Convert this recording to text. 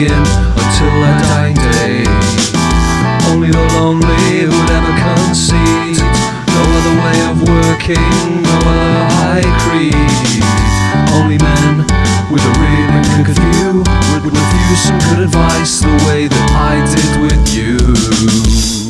begin until our dying day. Only the lonely who'd ever concede. No other way of working, no other high creed. Only men with a really good view would refuse some good advice the way that I did with you.